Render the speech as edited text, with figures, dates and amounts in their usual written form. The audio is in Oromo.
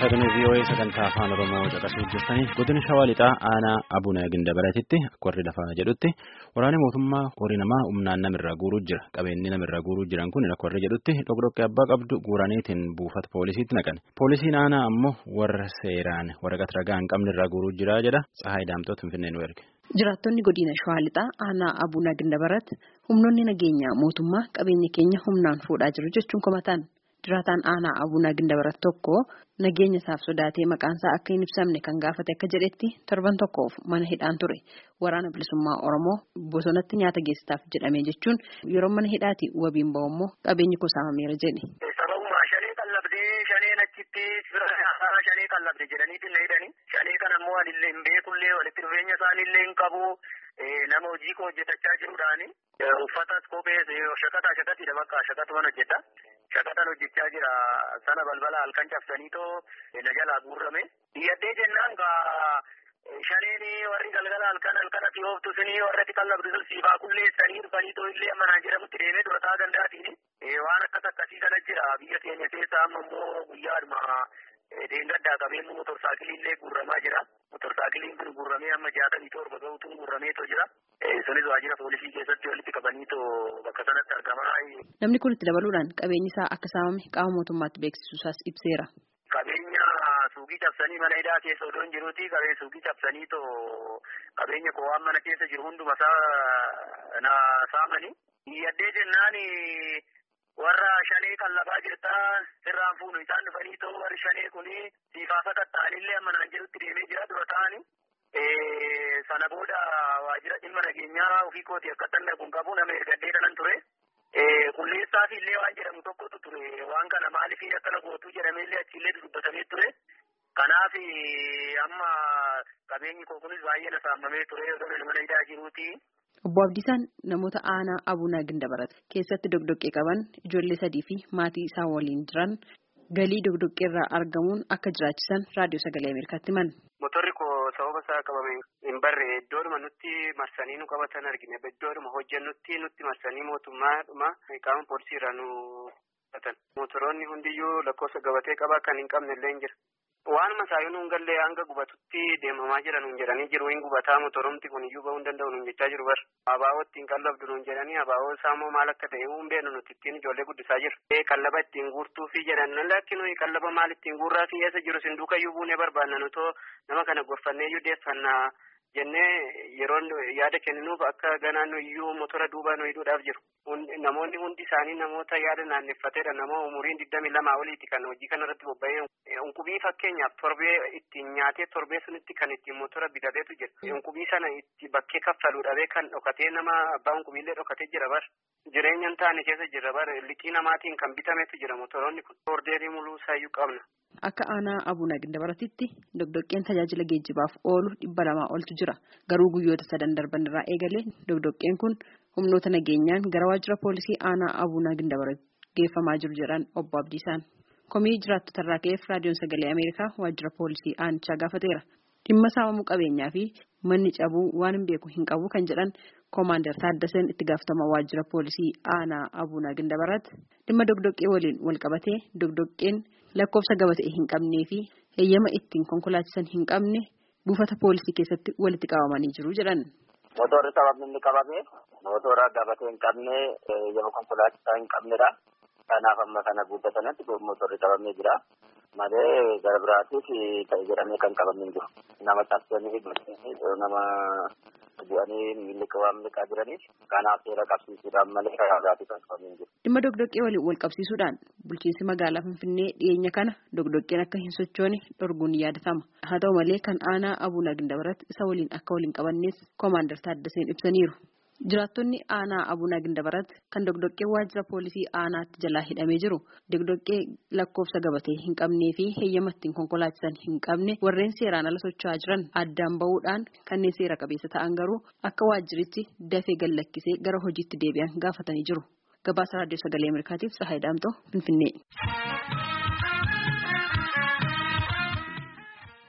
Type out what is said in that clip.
Raadiyoon VOA sagantaa afaan Oromoo caqasuu jirtanii godina Shawaa Lixaa aanaa Abuna Gindabaratitti akka warri lafaa jedhutti waraanni mootummaa horii namaa humnaan namirraa guuruu jira. Qabeenyi namirraa guuruu jiran kun akka warri jedhutti dhoqdhoqqee abbaa qabdu guuraniitiin buufata poolisiitti naqan. Poolisiin aanaa ammoo warra seeraan waraqaa ragaa hin qabnerraa guuruu jira jedha. Tsahaay Daamtoot Finfinnee nu erge. Jiraattonni godina Shawaa Lixaa aanaa Abuna Gindabarat humnoonni nageenyaa mootummaa qabeenya keenya humnaan fuudhaa jiru jechuun komataan. Jiraataan aanaa Abuna Gindabarat tokko nageenya isaaf sodaatee maqaan isaa akka hin ibsamne kan gaafate akka jedhetti torban tokkoof mana hidhaan ture. Waraana bilisummaa Oromoo bosonatti nyaata geessitaaf jedhamee jechuun yeroo mana hidhaati wabiin ba'u immoo qabeenyi koo saamameera jedhe. Sababuma shanee qallabdee shaneen achitti shanee qallabde jedhaniitti na hidhani. Shanee kana immoo anillee hin beekullee walitti dhufeenya isaaniillee hin qabu. Nama hojii koo hojjetachaa jiruudhaani uffatas kophee shaqaxidha bakka shaqatuman hojjeta. Shaqatan hojjechaa jira sana balbala halkan cabsaniitoo na jalaa guurrame. Diyaddee jennaan shaneen warri galgala halkan ati ooftu suni warratti qallabdu sun siifaa kulleessanii dhufaniitoo illee manaa jedhamutti deemee durataa danda'atiin waan akkasii kana jira biyya keenya keessaa amma immoo guyyaadhuma deengaddaa qabeenyi motorsaayikilii illee guurramaa jira. Motorsaayikiliin kun guurramee amma 67 ga'uutu guurrameetoo jira. Sunis waajjira poolisii keessatti walitti qabaniitoo bakka sanatti argamaa. Namni kun itti dabaluudhaan qabeenyi isaa akka saamame qaama mootummaatti beeksisuusaas ibseera. Qabeenya suuqii cabsanii mana hidhaa keessa odoo hin jiruuti qabeenya suuqii cabsaniitoo qabeenya koo waan mana keessa jiru hunduma isaa na saamanii. Diyaddee jennaan warra shanee qallabaa jirtaa sirraan fuunu isaan dhufaniitoo warri shanee kuni siifaa sakatta'anillee amma naan jedhutti deemee jira dura ta'anii. Sana booda waajjira dhimma nageenyaa ofii kooti akka tanna kun qabu nama ergadee dhanan ture. Qulleessaaf illee waan jedhamu tokkotu ture. Waan kana maaliif akkana gootuu jedhameellee achiillee dubbatamee ture. Kanaaf amma qabeenyi koo kunis baay'ee na saamamee ture odoo mana hidhaa jiruuti. Obbo Abdiisaan namoota aanaa Abuna Gindabarat keessatti dogdoqqee qaban ijoollee 3 fi maatii isaan waliin jiran galii dogdoqqee irraa argamuun akka jiraachisan raadiyoo sagalee Ameerikaatti himan. Motorri koo sababa isaa qabame hin barre iddoodhuma nutti marsanii nu qabatan argine iddoodhuma hojjennutti nutti marsanii mootummaadhuma qaama poolisii irraa nu qabatan. Motoroonni hundiyyuu lakkoofsa gabatee qabaa kan hin qabne illee hin jira. Waanuma saayinuu hin galle hanga gubatutti deemamaa jiran nuun jedhanii jiru hin gubataa motoromti kun iyyuu ba'uu hin danda'u nuun jechaa jiru bar. Abaaboo ittiin qallabdu nuun jedhanii abaaboo saamoo maal akka ta'e hin beeknu nuti ittiin ijoollee guddisaa jiru. Qallaba ittiin guurtuufi jedhan lakki nuyi qallaba maal ittiin guurraa fi eessa jiru sinduukayyuu buunee barbaanna nutoo nama kana gorfanneeyyuu deeffannaa jennee yeroo yaada kenninuuf akka ganaan iyyuu motora duubaa nu hidhuudhaaf jiru. Namoonni hundi isaanii namoota yaada naanneeffateedha. Nama umuriin 22 oliiti kan hojii kanarratti bobba'ee unkubii fakkeenyaaf torbee ittiin nyaatee torbee sunitti kan ittiin motora bitateetu jira. Unkubii sana itti bakkee kaffaluu dhabee kan dhokatee nama abbaa unkubiillee dhokatee jira bar. Jireenya hin taane keessa jira bar. Liqii namaatiin kan bitametu jira motoroonni kun. Ordeerii muluu isaayyuu qabna. Akka aanaa Abuna Gindabaratitti dogdoqqeen tajaajila geejjibaaf oolu 200 oltu jira. Garuu guyyoota 3 darban irraa eegalee dogdoqqeen kun humnoota nageenyaan gara waajjira poolisii aanaa Abuna Gindabarat geeffamaa jiru jedhan Obbo Abdiisaan. Komii jiraattota irraa ka'eef raadiyoon sagalee Ameerikaa waajjira poolisii aanichaa gaafateera. Dhimma saamamuu qabeenyaa fi manni cabuu waan hin beeku hin qabu kan jedhan Koomaandar Taaddaseen itti gaafatama waajjira poolisii aanaa Abuna Gindabarat dhimma dogdoqqee waliin wal qabatee dogdoqqeen lakkoofsa gabatee hin qabnee fi heeyyama ittiin konkolaachisan hin qabne buufata poolisii keessatti walitti qabamanii jiru jedhan. Motorri sababni inni qabame motora gabatee hin qabne heeyyama konkolaachisaa hin qabnedha. Kanaaf amma kana guuttatanatti motorri qabamee jira. Malee gara biraatiif ta'e jedhamee kan qabamee jiru. Nama taasisanii nama bu'anii miiliqaa jiraniif kanaaf seera qabsiisuudhaan malee karaa biraatii kan qabamee jiru. Dhimma dogdoqqee waliin wal qabsiisuudhaan bulchiinsi magaalaa Finfinnee dhiyeenya kana dogdoqqeen akka hin sochoone dhorguun yaadatama. Haa ta'u malee kan aanaa Abuna Gindabarat isa waliin akka waliin qabannees Koomaandar Taaddaseen ibsaniiru. Jiraattonni aanaa Abuna Gindabarat kan dogdoqqee waajjira poolisii aanaatti jalaa hidhamee jiru dogdoqqee lakkoofsa gabatee hin qabnee fi heeyyama ittiin konkolaachisan hin qabne warreen seeraan ala socho'aa jiran addaan ba'uudhaan kanneen seera qabeessa ta'an garuu akka waajjirichi dafee gallakkisee gara hojiitti deebi'an gaafatanii jiru. Gabaasa raadiyoo sagalee Ameerikaatiif Tsahaay Daamtoo Finfinnee.